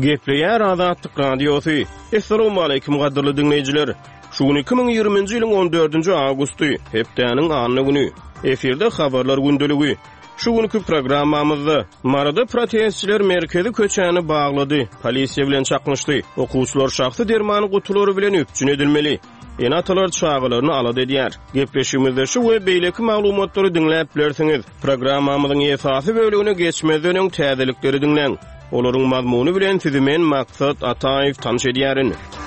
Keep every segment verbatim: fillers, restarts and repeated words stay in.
Gepleyer Azatlyk Radiosu. Assalamu alaykum gaderly dinleyijiler. Şugun iki bin ýygrymynjy ýylyň on dördünji awgusty, hepdeniň anyny güni. Eferde habarlar gündeligi. Şugunky programmamyzda marada protestçiler merkezi köçäni baglady. Polisiýa bilen çaklaşdy. Okuwçylar şahsy dermany gutulary bilen öpçün edilmeli. Enatalar çağılarını alad edýär. Gepleşimizde şu we beýleki maglumatlary dinläp bilersiňiz. Programmamyzyň esasy bölügine geçmezden öň täzelikleri dinleň. Olaryň mazmuny bilen sizi men Maksat Ataýew tanış edýärin.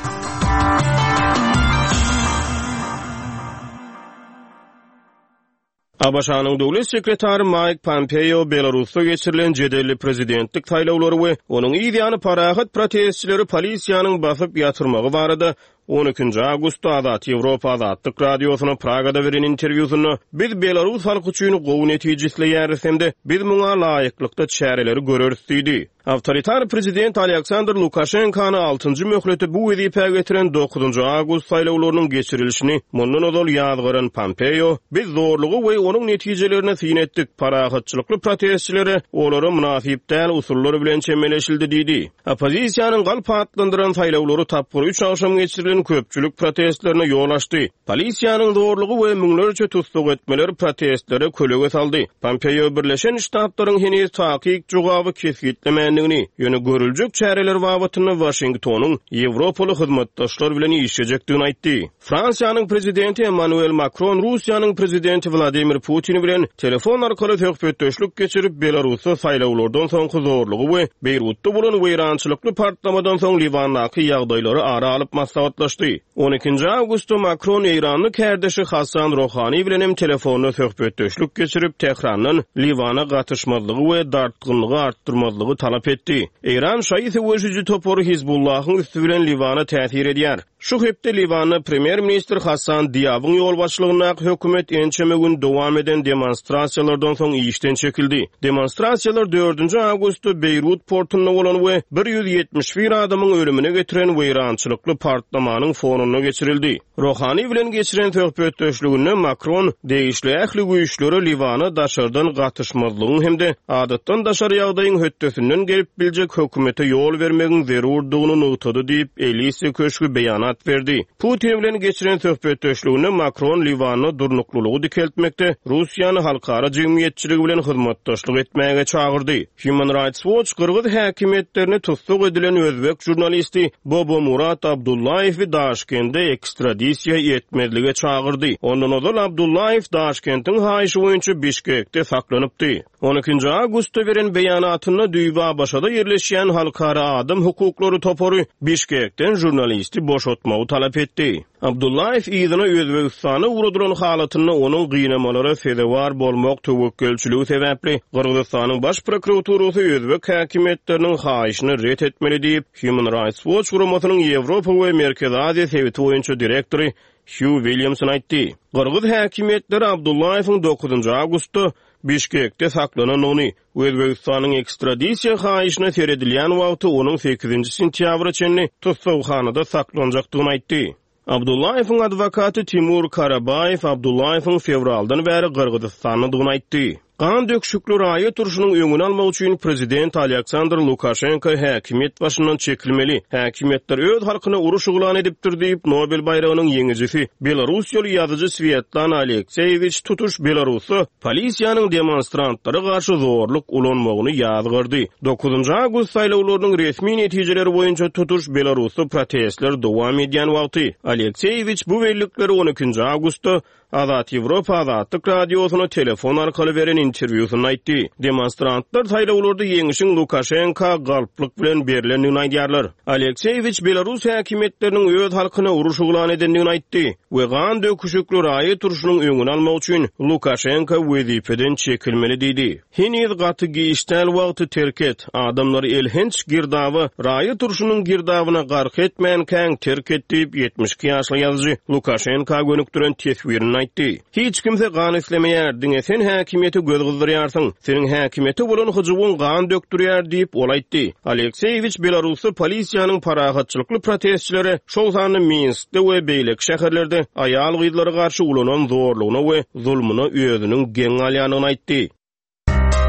Abaşanyň döwlet sekretary Mike Pompeo Belarusda geçirilen jedelli prezidentlik saýlawlary we onuň ýygyany parahat protestçileri polisiýanyň basyp ýatyrmagy barada on ikinji awgustda Azat Ýewropa Azatlyk Radiosyna Pragada beren interwýusyny biz Belarus halky üçin gowy netijesleýäris hemde biz muňa laýyklykda çäreleri göreriz diýdi. Awtoritar prezident Aleksandr Lukashenkany altynjy möhleti bu wezipäge getiren dokuzunji awgust saýlawlarynyň geçirilişini mundan ozal ýazgyran Pompeo biz zorlugy we onuň netijelerini syn etdik. Parahatçylykly protestçilere olary münasip däl usullary bilen çemeleşildi diýdi. Opozisiýanyň galp atlandyran saýlawlary tapgyry üç akşam geçirilen köpçülük protestlerine yol açtı. Polisiýanyň zorlugy we müňlerce tutsuk etmeleri protestlere kölege saldy. Pompeo Birleşen Ştatlaryň henüz takyk jogaby kesgitlemändигini, ýöne görüljek çäreler babatyny Washingtonyň Ýewropaly hyzmatdaşlar bilen işlejekdigini aýtdy. Fransiýanyň prezidenti Emmanuel Macron Russiýanyň prezidenti Vladimir Putin bilen telefon arkaly söhbetdeşlik geçirip Belarusda saýlawlardan soňky zorlugy we Beýrutda bolan weýrançylykly partlamadan soň Liwandaky ýagdaýlary ara alyp maslahatlaşdy. on ikinji awgustda Macron Eýranyň kärdeşi Hasan Rohany bilen hem telefonda söhbetdeşlik geçirip Tehrandan Liwana gatışmazlygy we dartgynlygy artdyrmazlygy talap etdi. Eýran şaýy wejiji topory Hizbullahyň üstü bilen Liwana täsir edýär. Şu hepde Liwanyň premier ministr Hasan Diýabyň ýol başçylygyna hökümet ençeme gün dowam eden demonstrasiýalardan soň işden çekildi. Demonstrasiýalar dördünji awgustda Beýrut portunda bolan we bir ýüz ýetmiş bir adamyň ölümine getiren weýrançylykly partlamanyň fonuna geçirildi. Rohany bilen geçiren söhbetdeşliginde Macron değişli ähli güýçleri Liwany daşardan gatışmazlygyň hemde adatdan daşar ýagdaýyň höttesinden gelip biljek hökümete ýol bermegiň zerurdygyny nutady diýip Elise Köşkü beýanat verdi. Putin bilen geçiren söhbetdeşliginde Macron Liwany durnuklulygy dikeltmekde, Russiýany halkara jemgyýetçiligi bilen hyzmatdaşlyk etmäge çağırdy. Human Rights Watch Kırgız häkimetlerini tutsuk edilen özbek jurnalisti Bobo Murat Abdullayewi Daşkende ekstradisiýa etmezlige çağırdy. Ondan ozal Abdullayew Daşkentin haýyşy boýunça Bişkekde saklanypdy. on ikinji awgustda beren beýanatyna Düýba başada ýerleşýän halkara adam hukuklary topory Bişkekden jurnalisti boşotmagy talap etdi. Abdullayew ýygyna Özbegistany uruduran halatyny onuň gynamalara sebäp bolmak töwekkülçiligi sebäpli Kırgyzstanyň baş prokuraturasy özbek häkimetleriniň haýyşyny ret etmeli diýip Human Rights Watch guramasynyň Ýewropa we Merkez Aziýa sebäti boýunça direktory Hugh Williamson aýtdy. Kırgyz häkimetleri Abdullayewiň dokuzunji awgustda Bişkekde saklanan ony Özbegistanyň ekstradisiýa haýyşyna seredilýän wagty onuň sekizinji sentýabra çenli tutsawhanada saklanjakdygyny aýtdy. Abdullayewiň adwokaty Timur Karabayev Abdullayewiň fevraldan bäri Kırgyzstanlydygyny aýtdy. Kan döküşükli raýat turşunyň öňüni almak üçin prezident Aleksandr Lukashenko häkimet başyndan çekilmeli. Häkimetler öz halkyna uruş uglan edipdir diýip Nobel bayragynyň ýeňijisi Belarusiýaly ýazyjy Svetlana Alekseyevich tutuş Belarusy polisiýanyň demonstrantlary garşy zorluk ulanmagyny ýazgyrdy. dokuzunji awgust saýlawlarynyň resmi netijeleri boýunça tutuş Belarusy protestler dowam edýän wagty Alekseyevich bu wellikleri on ikinji awgustda Azat Ýewropa Azatlyk Radiosyna telefon arkaly beren interwýusyny aýtdy. Demonstrantlar saýlawlarda ýeňişiň Lukashenko galplyk bilen berilendigini aýdýarlar. Alekseyevich Belarus häkimetleriniň öz halkyna uruş uglan edendigini aýtdy we gan döküşükli raýat turşunyň öňüni almak üçin Lukashenko wezipeden çekilmeli diýdi. Henüz gaty giýişdäl wagty terk et. Adamlary elhenç girdawy raýat turşunyň girdawyna gark etmän käň terk et diýip ýetmiş iki ýaşly ýazyjy Lukashenko gönükdiren teswirini aýtdy. Hiç kimse gan islemeýär, diňe sen häkimeti göz gyzdyrýarsyň. Seniň häkimeti bolan hyjybyň gan dökdürýär diýip ol aýtdy. Alekseyevich Belarusy polisiýanyň parahatçylykly protestçilere şol sany Minskde we beýlek şäherlerde aýal gyzlary garşy ulanan zorlugyna we zulmuna özüniň geň alýanyny aýtdy.